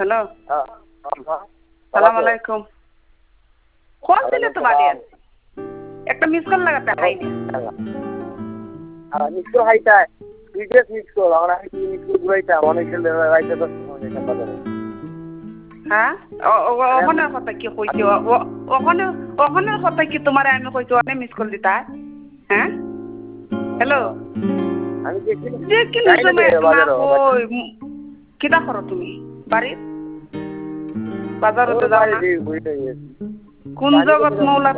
hello সালাম আলাইকুম call দিলে তো বাড়ি একটা মিস কল লাগাতে হাইনি মিস কল হাইতা বিদেশ মিস কল আমরা মিস কল ঘুরাইতা অনেক রাইতে তো বাজারে হ্যাঁ ওখানের কথা কি কইছি ওখানের কথা কি তোমার আমি কইছি অনেক মিস কল দিতা হ্যাঁ হ্যালো আমি যে কি সময় কই কিটা করো তুমি বাড়ির বাজারতে যাও না কোন জগৎ মৌলা